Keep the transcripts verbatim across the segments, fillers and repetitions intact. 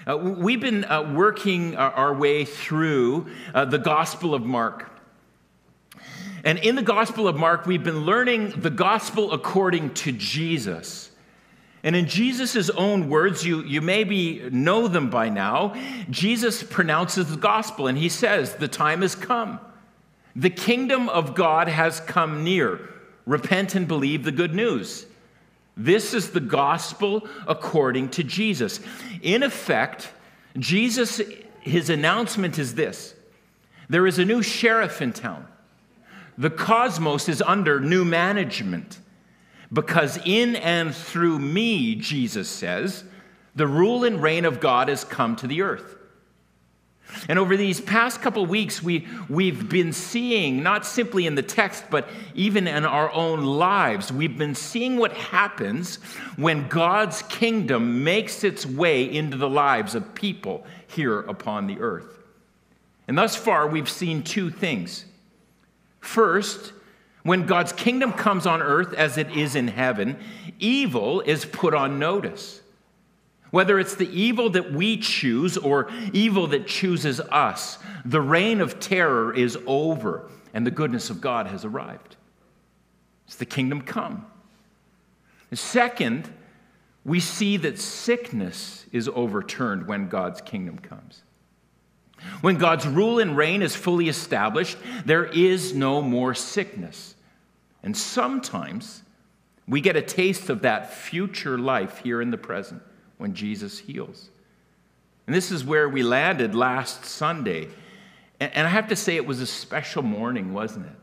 Uh, we've been uh, working our, our way through uh, the Gospel of Mark. And in the Gospel of Mark, we've been learning the gospel according to Jesus. And in Jesus' own words, you, you maybe know them by now, Jesus pronounces the gospel and he says, "The time has come. The kingdom of God has come near. Repent and believe the good news." This is the gospel according to Jesus. In effect, Jesus, his announcement is this: there is a new sheriff in town. The cosmos is under new management. Because in and through me, Jesus says, the rule and reign of God has come to the earth. And over these past couple weeks, we, we've been seeing, not simply in the text, but even in our own lives, we've been seeing what happens when God's kingdom makes its way into the lives of people here upon the earth. And thus far, we've seen two things. First, when God's kingdom comes on earth as it is in heaven, evil is put on notice. Whether it's the evil that we choose or evil that chooses us, the reign of terror is over and the goodness of God has arrived. It's the kingdom come. Second, we see that sickness is overturned when God's kingdom comes. When God's rule and reign is fully established, there is no more sickness. And sometimes we get a taste of that future life here in the present when Jesus heals. And this is where we landed last Sunday. And I have to say, it was a special morning, wasn't it?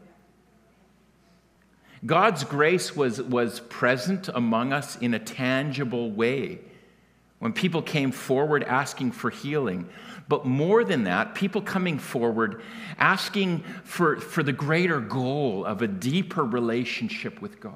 God's grace was, was present among us in a tangible way when people came forward asking for healing. But more than that, people coming forward asking for, for the greater goal of a deeper relationship with God.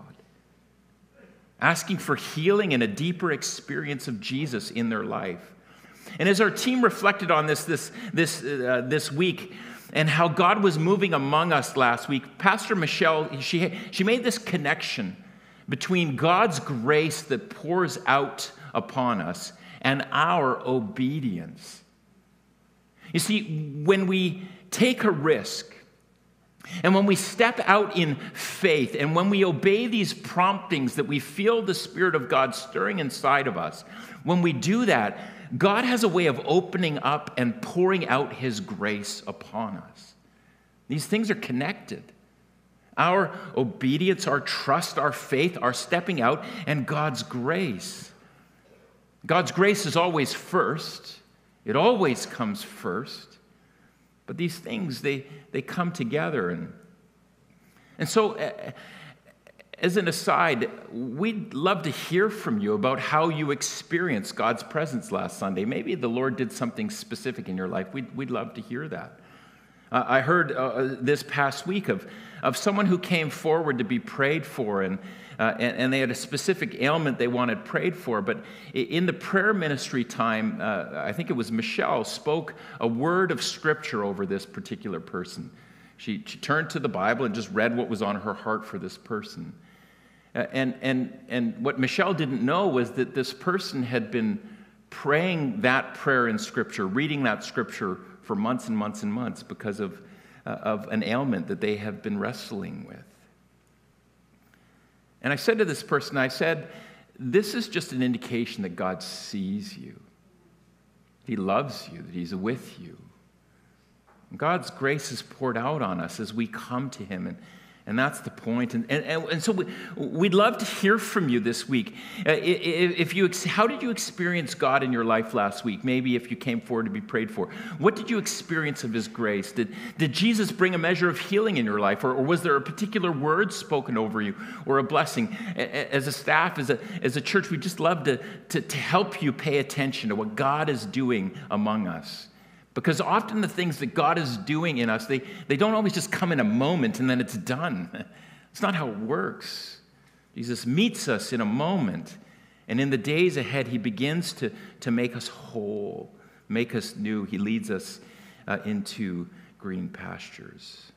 Asking for healing and a deeper experience of Jesus in their life. And as our team reflected on this this this uh, this week and how God was moving among us last week, Pastor Michelle, she she made this connection between God's grace that pours out upon us and our obedience. You see, when we take a risk, and when we step out in faith, and when we obey these promptings that we feel the Spirit of God stirring inside of us, when we do that, God has a way of opening up and pouring out His grace upon us. These things are connected. Our obedience, our trust, our faith, our stepping out, and God's grace. God's grace is always first. It always comes first. But these things, they, they come together. And, and so, uh, as an aside, we'd love to hear from you about how you experienced God's presence last Sunday. Maybe the Lord did something specific in your life. We'd, we'd love to hear that. Uh, I heard uh, this past week of, of someone who came forward to be prayed for, and, uh, and, and they had a specific ailment they wanted prayed for. But in the prayer ministry time, uh, I think it was Michelle, spoke a word of Scripture over this particular person. She, she turned to the Bible and just read what was on her heart for this person. Uh, and, and, and what Michelle didn't know was that this person had been praying that prayer in Scripture, reading that Scripture for months and months and months because of, uh, of an ailment that they have been wrestling with. And I said to this person, I said, this is just an indication that God sees you. He loves you, that He's with you. God's grace is poured out on us as we come to Him, and And that's the point. And, and, and so we, we'd love to hear from you this week. Uh, if you, how did you experience God in your life last week? Maybe if you came forward to be prayed for. What did you experience of His grace? Did, did Jesus bring a measure of healing in your life? Or, or was there a particular word spoken over you or a blessing? As a staff, as a, as a church, we'd just love to, to, to help you pay attention to what God is doing among us. Because often the things that God is doing in us, they, they don't always just come in a moment and then it's done. It's not how it works. Jesus meets us in a moment, and in the days ahead, He begins to, to make us whole, make us new. He leads us uh, into green pastures.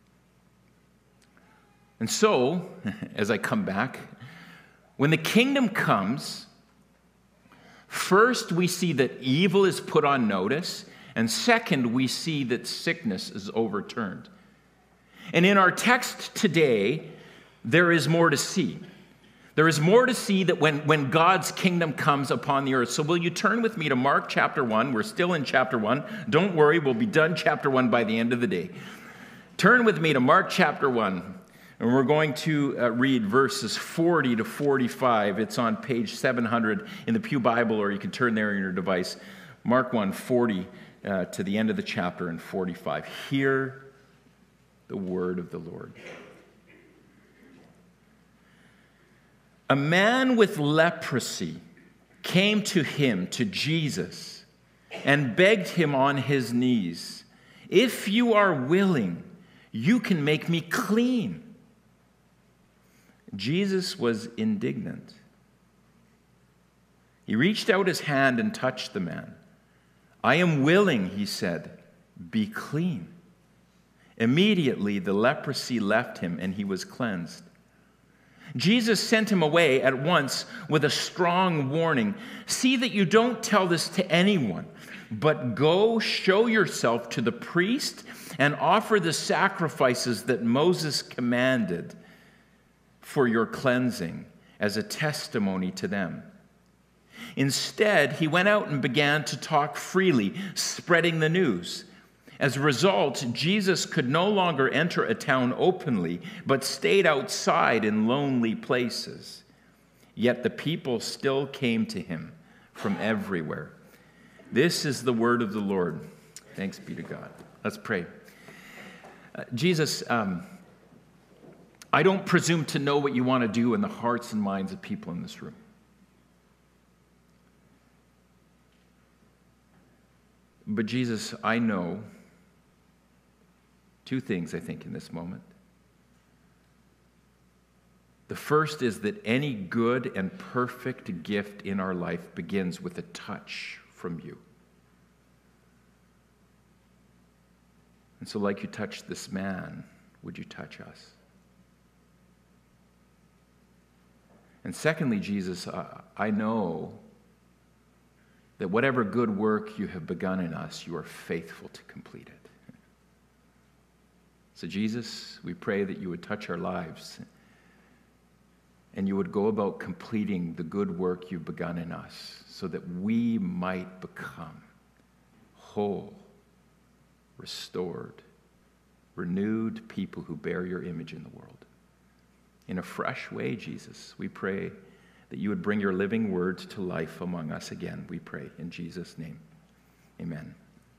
And so, as I come back, when the kingdom comes, First, we see that evil is put on notice, and second, we see that sickness is overturned. And in our text today, there is more to see. There is more to see that when, when God's kingdom comes upon the earth. So will you turn with me to Mark chapter one? We're still in chapter one. Don't worry, we'll be done chapter one by the end of the day. Turn with me to Mark chapter one, and we're going to uh, read verses forty to forty-five. It's on page seven hundred in the Pew Bible, or you can turn there in your device. Mark one, forty uh, to the end of the chapter and forty-five. Hear the word of the Lord. A man with leprosy came to him, to Jesus, and begged him on his knees, "If you are willing, you can make me clean." Jesus was indignant. He reached out his hand and touched the man. "I am willing," he said, "be clean." Immediately the leprosy left him and he was cleansed. Jesus sent him away at once with a strong warning. "See that you don't tell this to anyone, but go show yourself to the priest and offer the sacrifices that Moses commanded for your cleansing as a testimony to them." Instead, he went out and began to talk freely, spreading the news. As a result, Jesus could no longer enter a town openly, but stayed outside in lonely places. Yet the people still came to him from everywhere. This is the word of the Lord. Thanks be to God. Let's pray. Uh, Jesus, um, I don't presume to know what you want to do in the hearts and minds of people in this room. But Jesus, I know two things, I think, in this moment. The first is that any good and perfect gift in our life begins with a touch from you. And so like you touched this man, would you touch us? And secondly, Jesus, I know that whatever good work you have begun in us, you are faithful to complete it. So Jesus, we pray that you would touch our lives and you would go about completing the good work you've begun in us so that we might become whole, restored, renewed people who bear your image in the world. In a fresh way, Jesus, we pray that you would bring your living word to life among us again, we pray in Jesus' name. Amen.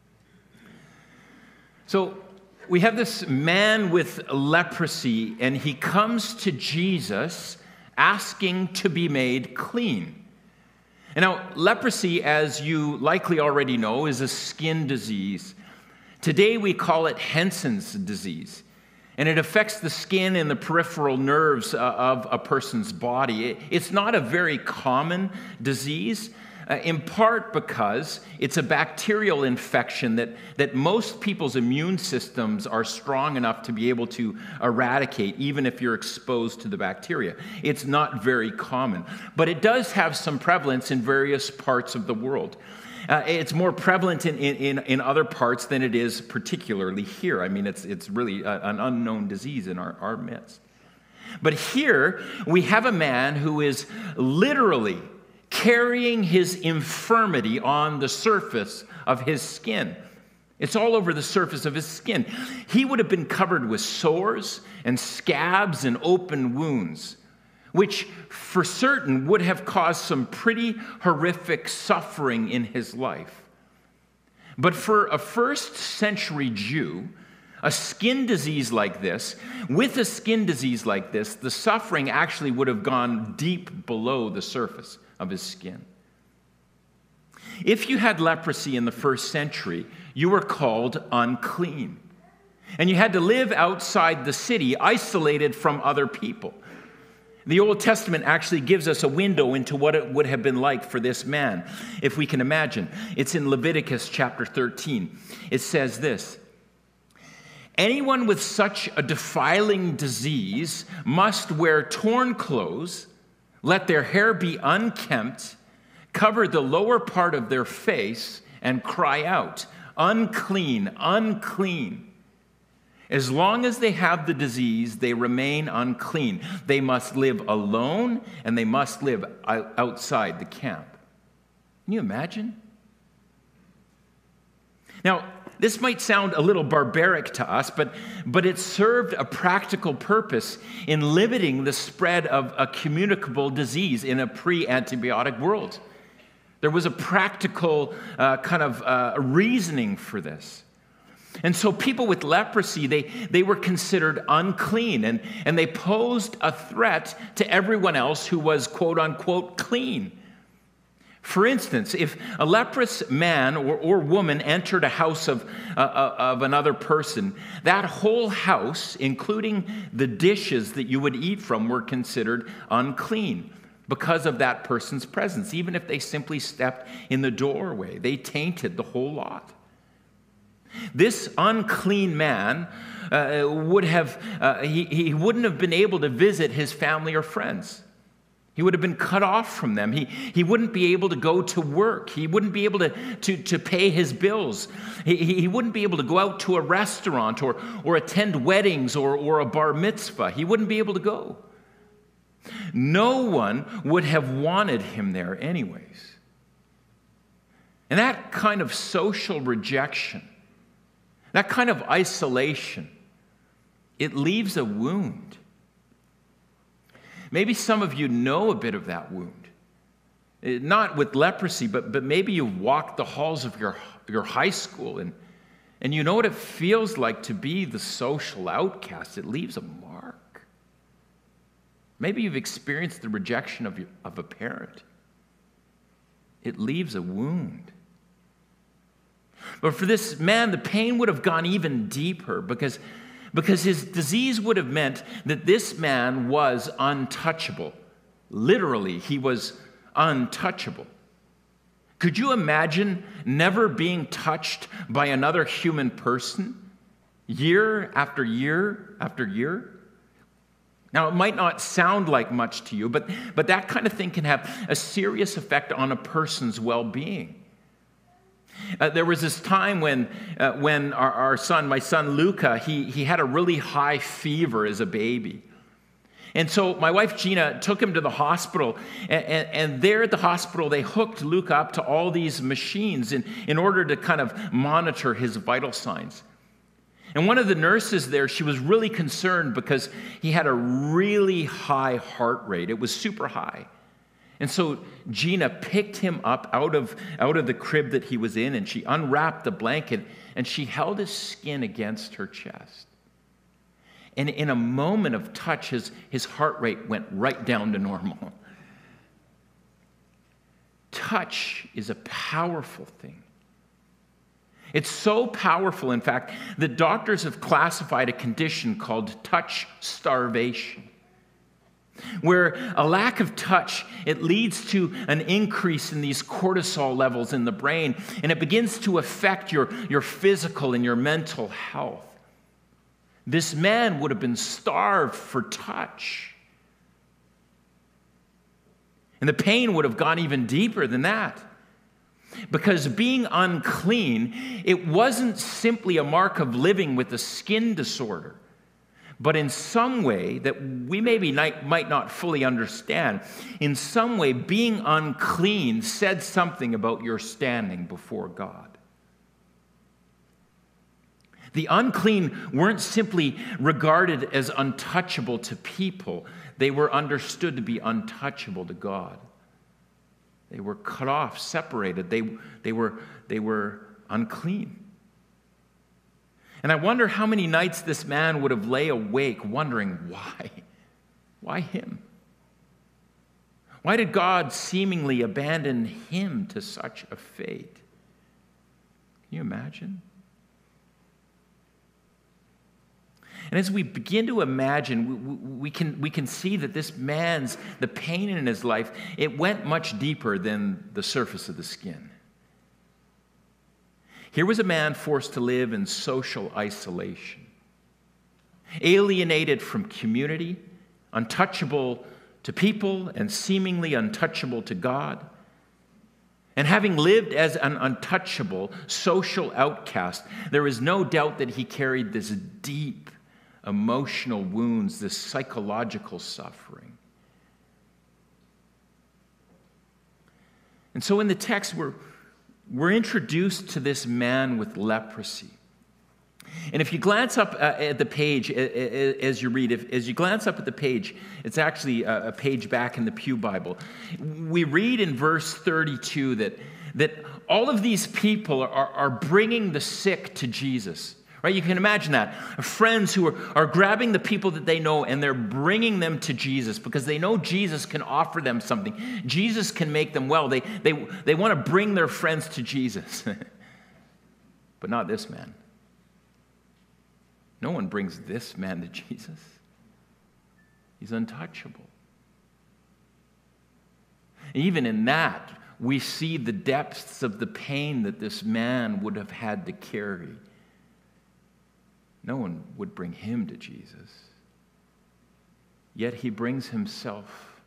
So, we have this man with leprosy, and he comes to Jesus asking to be made clean. And now, leprosy, as you likely already know, is a skin disease. Today, we call it Hansen's disease, and it affects the skin and the peripheral nerves of a person's body. It's not a very common disease, Uh, in part because it's a bacterial infection that, that most people's immune systems are strong enough to be able to eradicate, even if you're exposed to the bacteria. It's not very common, but it does have some prevalence in various parts of the world. Uh, it's more prevalent in, in, in other parts than it is particularly here. I mean, it's, it's really a, an unknown disease in our, our midst. But here we have a man who is literally carrying his infirmity on the surface of his skin. It's all over the surface of his skin. He would have been covered with sores and scabs and open wounds, which for certain would have caused some pretty horrific suffering in his life. But for a first century Jew, a skin disease like this, with a skin disease like this, the suffering actually would have gone deep below the surface of his skin. If you had leprosy in the first century, you were called unclean. And you had to live outside the city, isolated from other people. The Old Testament actually gives us a window into what it would have been like for this man, if we can imagine. It's in Leviticus chapter thirteen. It says this: "Anyone with such a defiling disease must wear torn clothes, let their hair be unkempt, cover the lower part of their face and cry out, unclean, unclean. As long as they have the disease, they remain unclean. They must live alone, and they must live outside the camp. Can you imagine? Now, this might sound a little barbaric to us, but, but it served a practical purpose in limiting the spread of a communicable disease in a pre-antibiotic world. There was a practical uh, kind of uh, reasoning for this. And so people with leprosy, they, they were considered unclean, and, and they posed a threat to everyone else who was quote-unquote clean. For instance, if a leprous man or, or woman entered a house of, uh, of another person, that whole house, including the dishes that you would eat from, were considered unclean because of that person's presence. Even if they simply stepped in the doorway, they tainted the whole lot. This unclean man uh, would have, uh, he, he wouldn't have been able to visit his family or friends. He would have been cut off from them. He, he wouldn't be able to go to work. He wouldn't be able to, to, to pay his bills. He, he wouldn't be able to go out to a restaurant or, or attend weddings or, or a bar mitzvah. He wouldn't be able to go. No one would have wanted him there anyways. And that kind of social rejection, that kind of isolation, it leaves a wound. Maybe some of you know a bit of that wound. Not with leprosy, but, but maybe you've walked the halls of your, your high school and, and you know what it feels like to be the social outcast. It leaves a mark. Maybe you've experienced the rejection of, your, of a parent. It leaves a wound. But for this man, the pain would have gone even deeper because, because his disease would have meant that this man was untouchable. Literally, he was untouchable. Could you imagine never being touched by another human person year after year after year? Now, it might not sound like much to you, but, but that kind of thing can have a serious effect on a person's well-being. Uh, there was this time when, uh, when our, our son, my son Luca, he, he had a really high fever as a baby. And so my wife Gina took him to the hospital, and, and, and there at the hospital, they hooked Luca up to all these machines in, in order to kind of monitor his vital signs. And one of the nurses there, she was really concerned because he had a really high heart rate. It was super high. And so Gina picked him up out of, out of the crib that he was in, and she unwrapped the blanket, and she held his skin against her chest. And in a moment of touch, his, his heart rate went right down to normal. Touch is a powerful thing. It's so powerful, in fact, that doctors have classified a condition called touch starvation, where a lack of touch, it leads to an increase in these cortisol levels in the brain, and it begins to affect your, your physical and your mental health. This man would have been starved for touch. And the pain would have gone even deeper than that. Because being unclean, it wasn't simply a mark of living with a skin disorder, but in some way that we maybe might not fully understand, in some way being unclean said something about your standing before God. The unclean weren't simply regarded as untouchable to people, they were understood to be untouchable to God. They were cut off, separated, they, they, were, they were unclean. And I wonder how many nights this man would have lay awake wondering why. Why him? Why did God seemingly abandon him to such a fate? Can you imagine? And as we begin to imagine, we, we, can, we can see that this man's, the pain in his life, it went much deeper than the surface of the skin. Here was a man forced to live in social isolation, alienated from community, untouchable to people, and seemingly untouchable to God. And having lived as an untouchable social outcast, there is no doubt that he carried this deep emotional wounds, this psychological suffering. And so in the text, we're, we're introduced to this man with leprosy. And if you glance up uh, at the page uh, as you read, if, as you glance up at the page, it's actually a, a page back in the Pew Bible. We read in verse thirty-two that, that all of these people are, are bringing the sick to Jesus. Right? You can imagine that. Friends who are, are grabbing the people that they know and they're bringing them to Jesus because they know Jesus can offer them something. Jesus can make them well. They, they, they want to bring their friends to Jesus. But not this man. No one brings this man to Jesus. He's untouchable. Even in that, we see the depths of the pain that this man would have had to carry. No one would bring him to Jesus. Yet he brings himself.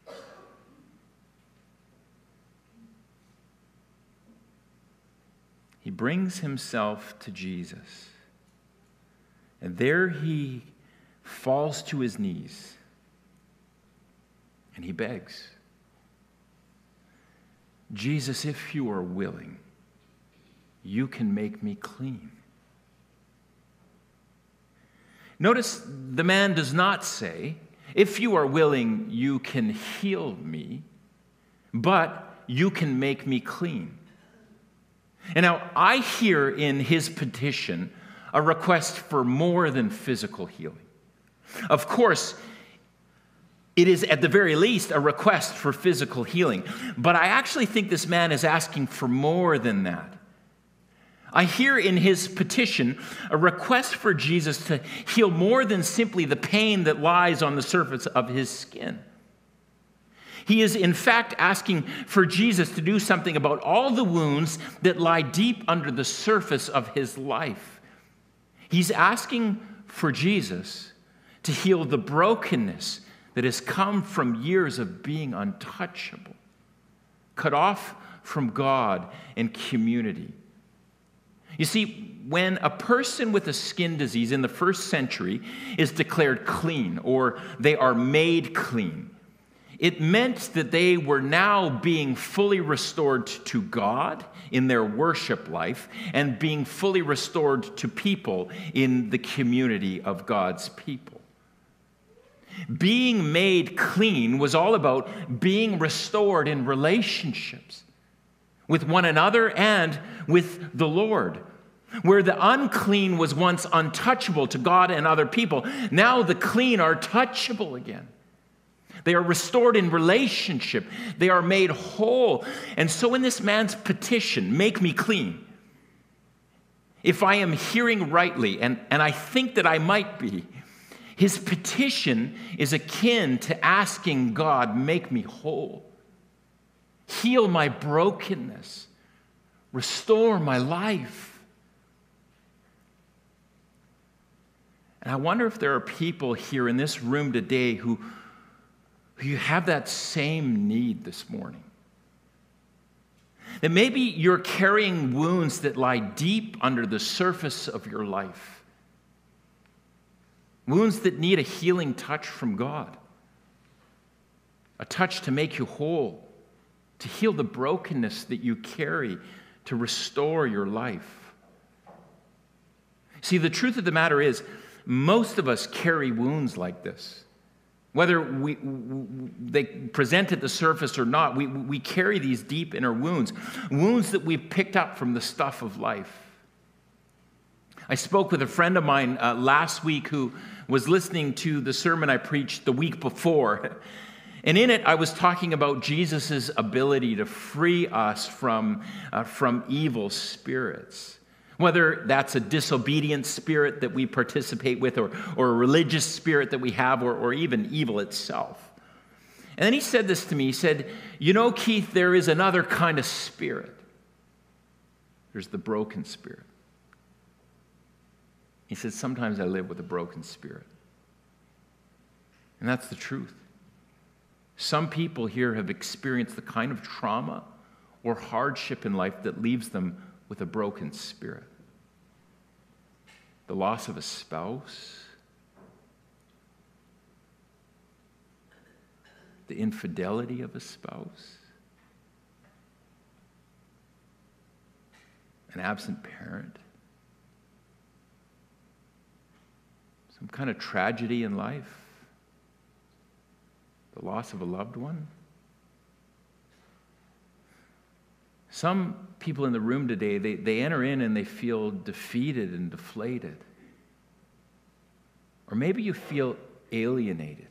He brings himself to Jesus. And there he falls to his knees and he begs, Jesus, if you are willing, you can make me clean. Notice the man does not say, if you are willing, you can heal me, but you can make me clean. And now I hear in his petition a request for more than physical healing. Of course, it is at the very least a request for physical healing. But I actually think this man is asking for more than that. I hear in his petition a request for Jesus to heal more than simply the pain that lies on the surface of his skin. He is in fact asking for Jesus to do something about all the wounds that lie deep under the surface of his life. He's asking for Jesus to heal the brokenness that has come from years of being untouchable, cut off from God and community. You see, when a person with a skin disease in the first century is declared clean or they are made clean, it meant that they were now being fully restored to God in their worship life and being fully restored to people in the community of God's people. Being made clean was all about being restored in relationships with one another and with the Lord. Where the unclean was once untouchable to God and other people, now the clean are touchable again. They are restored in relationship. They are made whole. And so in this man's petition, make me clean, if I am hearing rightly, and, and I think that I might be, his petition is akin to asking God, make me whole. Heal my brokenness. Restore my life. And I wonder if there are people here in this room today who You have that same need this morning. That maybe you're carrying wounds that lie deep under the surface of your life. Wounds that need a healing touch from God. A touch to make you whole, to heal the brokenness that you carry, to restore your life. See, the truth of the matter is, most of us carry wounds like this. Whether we, they present at the surface or not, we, we carry these deep inner wounds, wounds that we've picked up from the stuff of life. I spoke with a friend of mine uh, last week who was listening to the sermon I preached the week before. And in it, I was talking about Jesus' ability to free us from, uh, from evil spirits. Whether that's a disobedient spirit that we participate with, or, or a religious spirit that we have, or, or even evil itself. And then he said this to me. He said, you know, Keith, there is another kind of spirit. There's the broken spirit. He said, sometimes I live with a broken spirit. And that's the truth. Some people here have experienced the kind of trauma or hardship in life that leaves them with a broken spirit. The loss of a spouse, the infidelity of a spouse, an absent parent, some kind of tragedy in life, the loss of a loved one. Some people in the room today, they, they enter in and they feel defeated and deflated. Or maybe you feel alienated,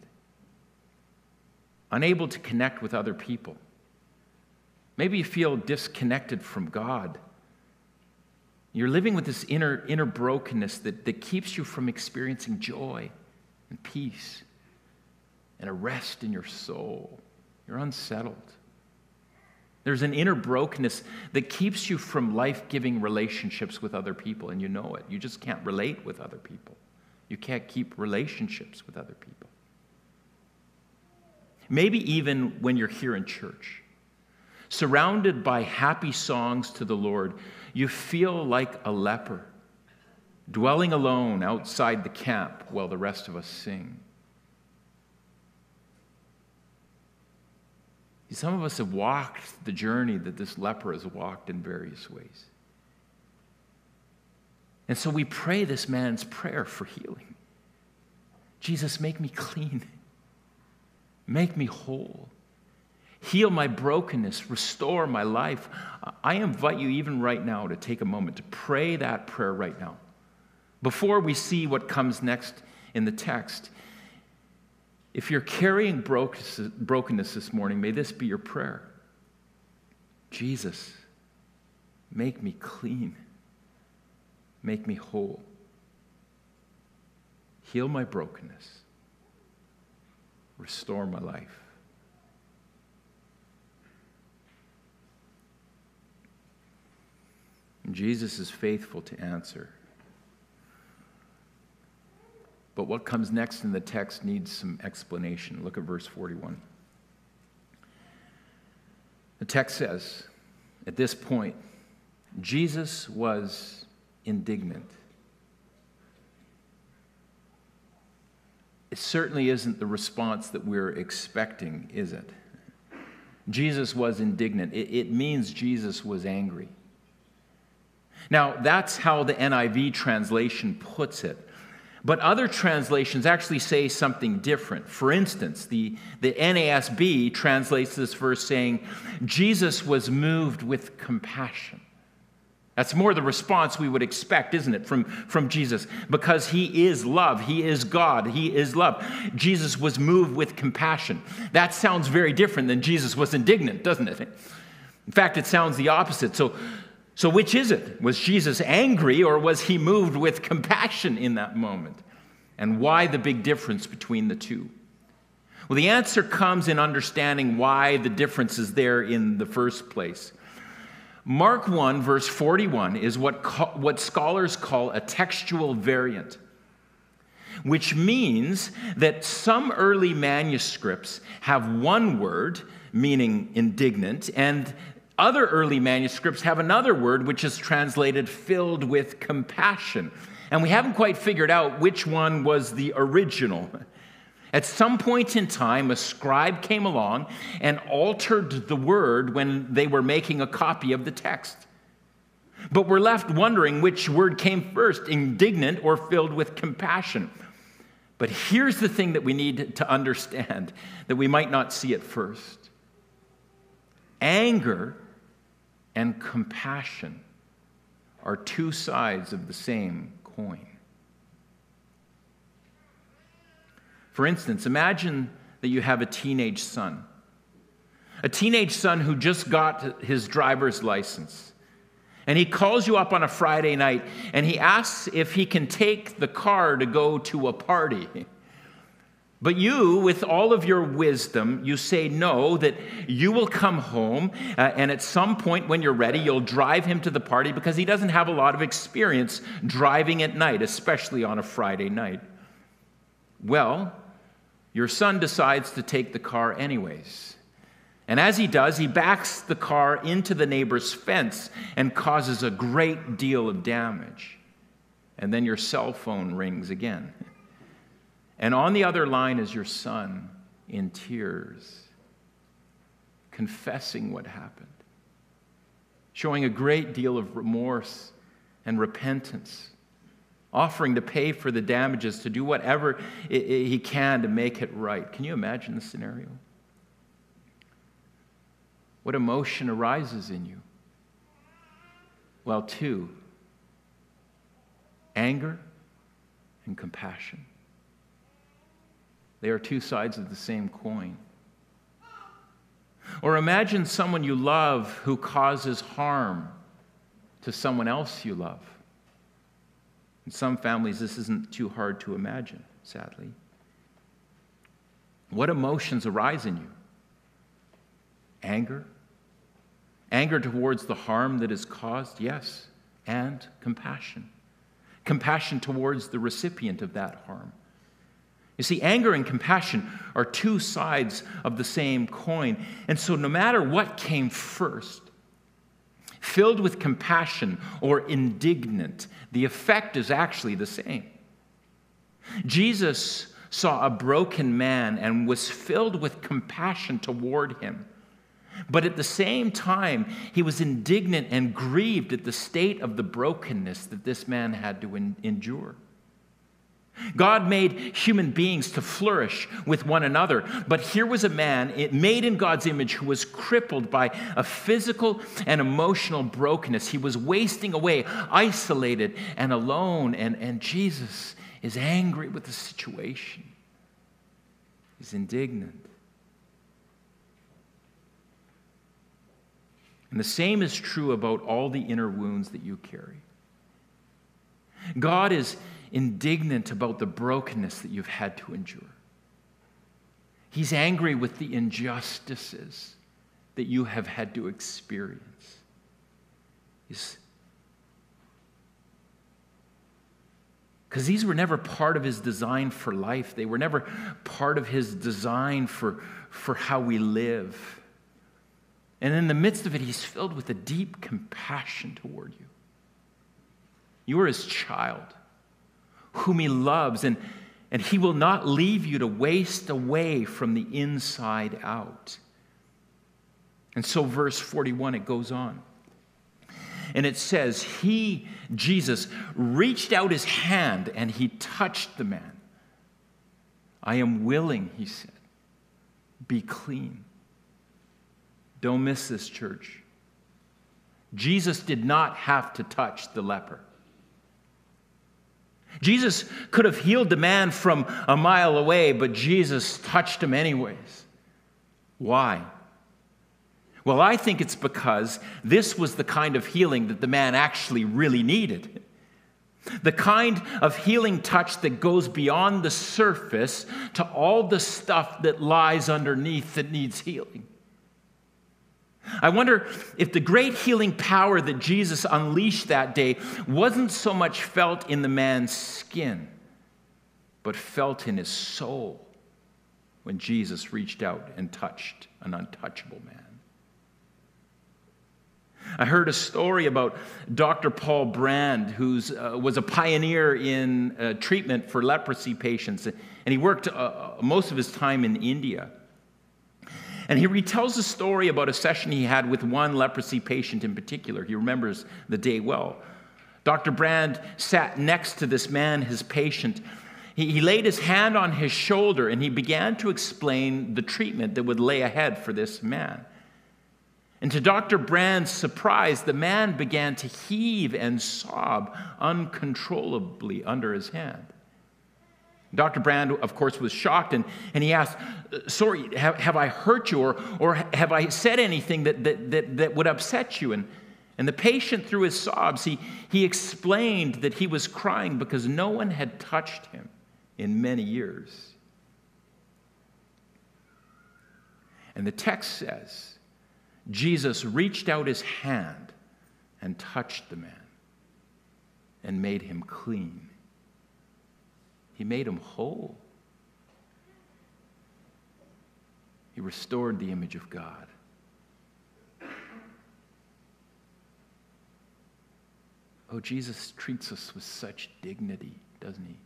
unable to connect with other people. Maybe you feel disconnected from God. You're living with this inner, inner brokenness that, that keeps you from experiencing joy and peace and a rest in your soul. You're unsettled. There's an inner brokenness that keeps you from life-giving relationships with other people, and you know it. You just can't relate with other people. You can't keep relationships with other people. Maybe even when you're here in church, surrounded by happy songs to the Lord, you feel like a leper, dwelling alone outside the camp while the rest of us sing. Some of us have walked the journey that this leper has walked in various ways. And so we pray this man's prayer for healing. Jesus, make me clean. Make me whole. Heal my brokenness. Restore my life. I invite you even right now to take a moment to pray that prayer right now. Before we see what comes next in the text, if you're carrying brokenness this morning, may this be your prayer. Jesus, make me clean. Make me whole. Heal my brokenness. Restore my life. And Jesus is faithful to answer. But what comes next in the text needs some explanation. Look at verse forty-one. The text says, at this point, Jesus was indignant. It certainly isn't the response that we're expecting, is it? Jesus was indignant. It, it means Jesus was angry. Now, that's how the N I V translation puts it. But other translations actually say something different. For instance, the, the N A S B translates this verse saying, Jesus was moved with compassion. That's more the response we would expect, isn't it, from, from Jesus? Because he is love. He is God. He is love. Jesus was moved with compassion. That sounds very different than Jesus was indignant, doesn't it? In fact, it sounds the opposite. So, So which is it? Was Jesus angry or was he moved with compassion in that moment? And why the big difference between the two? Well, the answer comes in understanding why the difference is there in the first place. Mark one, verse forty-one, is what, co- what scholars call a textual variant, which means that some early manuscripts have one word, meaning indignant, and other early manuscripts have another word which is translated filled with compassion. And we haven't quite figured out which one was the original. At some point in time, a scribe came along and altered the word when they were making a copy of the text. But we're left wondering which word came first, indignant or filled with compassion. But here's the thing that we need to understand that we might not see at first. Anger and compassion are two sides of the same coin. For instance, imagine that you have a teenage son. A teenage son who just got his driver's license. And he calls you up on a Friday night and he asks if he can take the car to go to a party. But you, with all of your wisdom, you say no, that you will come home, uh, and at some point when you're ready, you'll drive him to the party because he doesn't have a lot of experience driving at night, especially on a Friday night. Well, your son decides to take the car anyways. And as he does, he backs the car into the neighbor's fence and causes a great deal of damage. And then your cell phone rings again. And on the other line is your son in tears, confessing what happened, showing a great deal of remorse and repentance, offering to pay for the damages, to do whatever he can to make it right. Can you imagine the scenario? What emotion arises in you? Well, two: anger and compassion. They are two sides of the same coin. Or imagine someone you love who causes harm to someone else you love. In some families, this isn't too hard to imagine, sadly. What emotions arise in you? Anger? Anger towards the harm that is caused? Yes. And compassion. Compassion towards the recipient of that harm. You see, anger and compassion are two sides of the same coin. And so no matter what came first, filled with compassion or indignant, the effect is actually the same. Jesus saw a broken man and was filled with compassion toward him. But at the same time, he was indignant and grieved at the state of the brokenness that this man had to en- endure. God made human beings to flourish with one another, but here was a man made in God's image who was crippled by a physical and emotional brokenness. He was wasting away, isolated and alone, and, and Jesus is angry with the situation. He's indignant. And the same is true about all the inner wounds that you carry. God is indignant about the brokenness that you've had to endure. He's angry with the injustices that you have had to experience. He's Because these were never part of his design for life. They were never part of his design for, for how we live. And in the midst of it, he's filled with a deep compassion toward you. You are his child, whom he loves, and, and he will not leave you to waste away from the inside out. And so verse forty-one, it goes on. And it says, he, Jesus, reached out his hand and he touched the man. I am willing, he said, be clean. Don't miss this, church. Jesus did not have to touch the leper. Jesus could have healed the man from a mile away, but Jesus touched him anyways. Why? Well, I think it's because this was the kind of healing that the man actually really needed. The kind of healing touch that goes beyond the surface to all the stuff that lies underneath that needs healing. I wonder if the great healing power that Jesus unleashed that day wasn't so much felt in the man's skin, but felt in his soul when Jesus reached out and touched an untouchable man. I heard a story about Doctor Paul Brand, who uh, was a pioneer in uh, treatment for leprosy patients, and he worked uh, most of his time in India. And he retells a story about a session he had with one leprosy patient in particular. He remembers the day well. Doctor Brand sat next to this man, his patient. He, he laid his hand on his shoulder, and he began to explain the treatment that would lay ahead for this man. And to Doctor Brand's surprise, the man began to heave and sob uncontrollably under his hand. Doctor Brand, of course, was shocked, and, and he asked, sorry, have, have I hurt you, or, or have I said anything that, that, that, that would upset you? And, and the patient, through his sobs, he, he explained that he was crying because no one had touched him in many years. And the text says, Jesus reached out his hand and touched the man and made him clean. He made him whole. He restored the image of God. Oh, Jesus treats us with such dignity, doesn't he?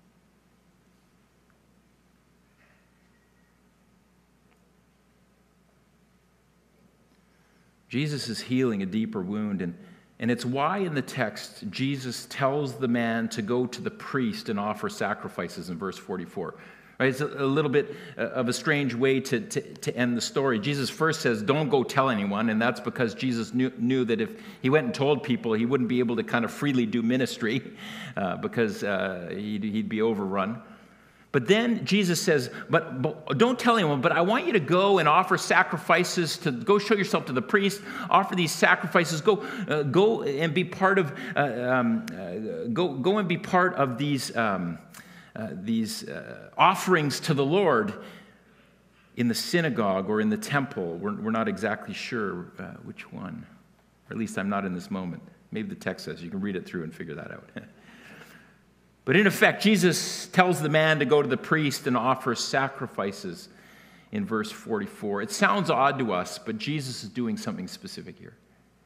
Jesus is healing a deeper wound, and, and it's why in the text Jesus tells the man to go to the priest and offer sacrifices in verse forty-four. Right? It's a, a little bit of a strange way to, to, to end the story. Jesus first says, don't go tell anyone, and that's because Jesus knew, knew that if he went and told people, he wouldn't be able to kind of freely do ministry uh, because uh, he'd, he'd be overrun. But then Jesus says, but, but don't tell anyone, but I want you to go and offer sacrifices, to go show yourself to the priest, offer these sacrifices, go uh, go and be part of, uh, um, uh, go, go and be part of these, um, uh, these uh, offerings to the Lord in the synagogue or in the temple. We're, we're not exactly sure uh, which one, or at least I'm not in this moment. Maybe the text says, you can read it through and figure that out. But in effect, Jesus tells the man to go to the priest and offer sacrifices in verse forty-four. It sounds odd to us, but Jesus is doing something specific here.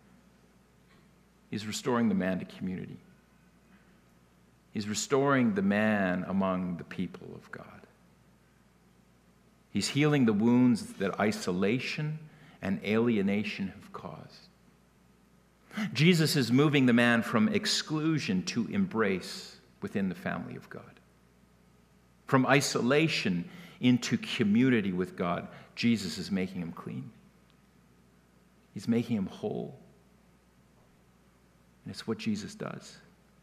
He's restoring the man to community. He's restoring the man among the people of God. He's healing the wounds that isolation and alienation have caused. Jesus is moving the man from exclusion to embrace within the family of God. From isolation into community with God, Jesus is making him clean. He's making him whole. And it's what Jesus does.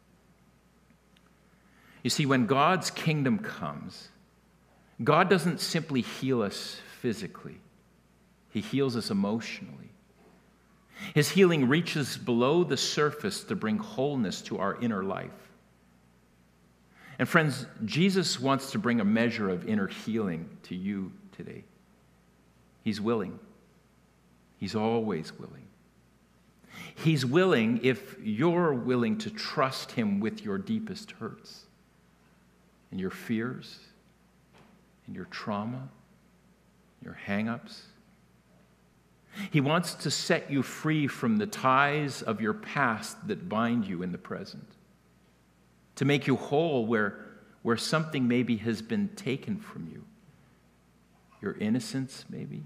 You see, when God's kingdom comes, God doesn't simply heal us physically. He heals us emotionally. His healing reaches below the surface to bring wholeness to our inner life. And friends, Jesus wants to bring a measure of inner healing to you today. He's willing. He's always willing. He's willing if you're willing to trust him with your deepest hurts and your fears and your trauma, your hang-ups. He wants to set you free from the ties of your past that bind you in the present. To make you whole where, where something maybe has been taken from you. Your innocence, maybe.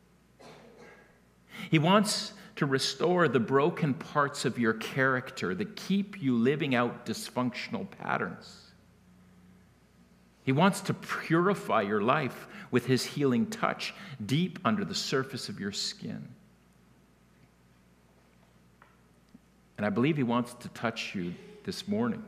He wants to restore the broken parts of your character that keep you living out dysfunctional patterns. He wants to purify your life with his healing touch deep under the surface of your skin. And I believe he wants to touch you this morning.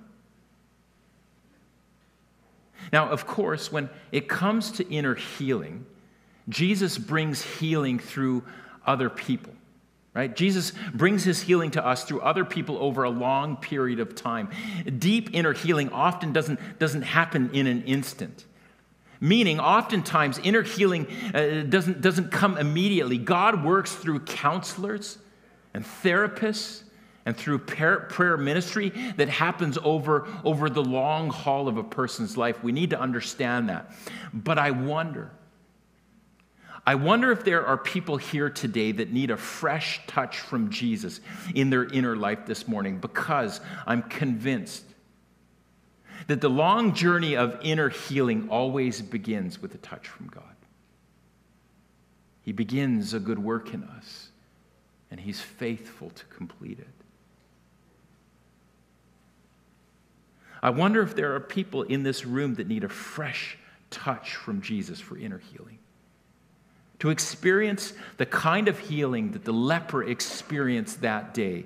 Now, of course, when it comes to inner healing, Jesus brings healing through other people, right? Jesus brings his healing to us through other people over a long period of time. Deep inner healing often doesn't, doesn't happen in an instant. Meaning, oftentimes, inner healing uh, doesn't, doesn't come immediately. God works through counselors and therapists and through prayer ministry that happens over, over the long haul of a person's life. We need to understand that. But I wonder, I wonder if there are people here today that need a fresh touch from Jesus in their inner life this morning, because I'm convinced that the long journey of inner healing always begins with a touch from God. He begins a good work in us, and he's faithful to complete it. I wonder if there are people in this room that need a fresh touch from Jesus for inner healing. To experience the kind of healing that the leper experienced that day.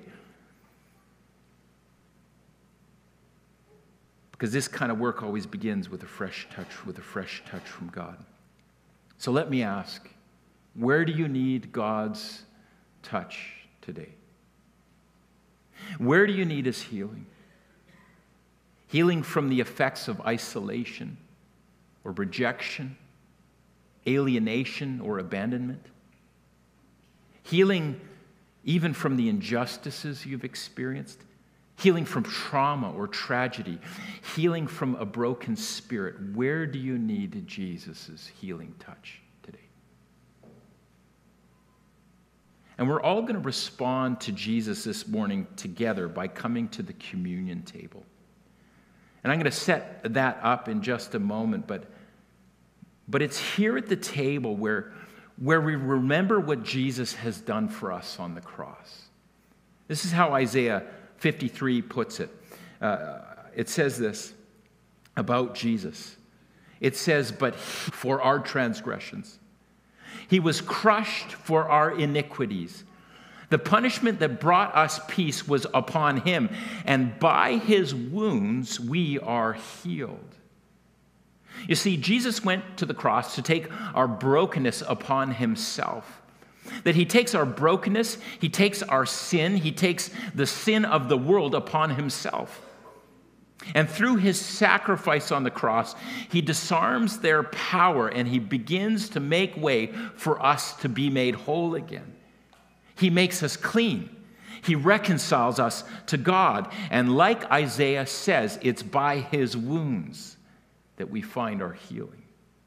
Because this kind of work always begins with a fresh touch, with a fresh touch from God. So let me ask, where do you need God's touch today? Where do you need his healing? Healing from the effects of isolation or rejection, alienation or abandonment. Healing even from the injustices you've experienced. Healing from trauma or tragedy. Healing from a broken spirit. Where do you need Jesus' healing touch today? And we're all going to respond to Jesus this morning together by coming to the communion table. And I'm going to set that up in just a moment, but, but it's here at the table where, where we remember what Jesus has done for us on the cross. This is how Isaiah fifty-three puts it. Uh, it says this about Jesus. It says, but for our transgressions, he was crushed for our iniquities. The punishment that brought us peace was upon him, and by his wounds we are healed. You see, Jesus went to the cross to take our brokenness upon himself. That he takes our brokenness, he takes our sin, he takes the sin of the world upon himself. And through his sacrifice on the cross, he disarms their power and he begins to make way for us to be made whole again. He makes us clean. He reconciles us to God. And like Isaiah says, it's by his wounds that we find our healing.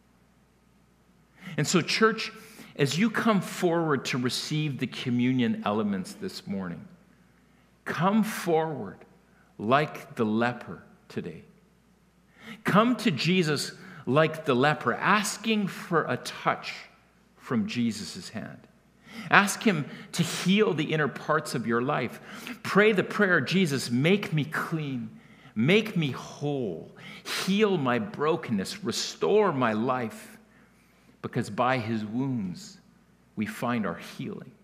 And so, church, as you come forward to receive the communion elements this morning, come forward like the leper today. Come to Jesus like the leper, asking for a touch from Jesus' hand. Ask him to heal the inner parts of your life. Pray the prayer, Jesus, make me clean, make me whole, heal my brokenness, restore my life, because by his wounds we find our healing.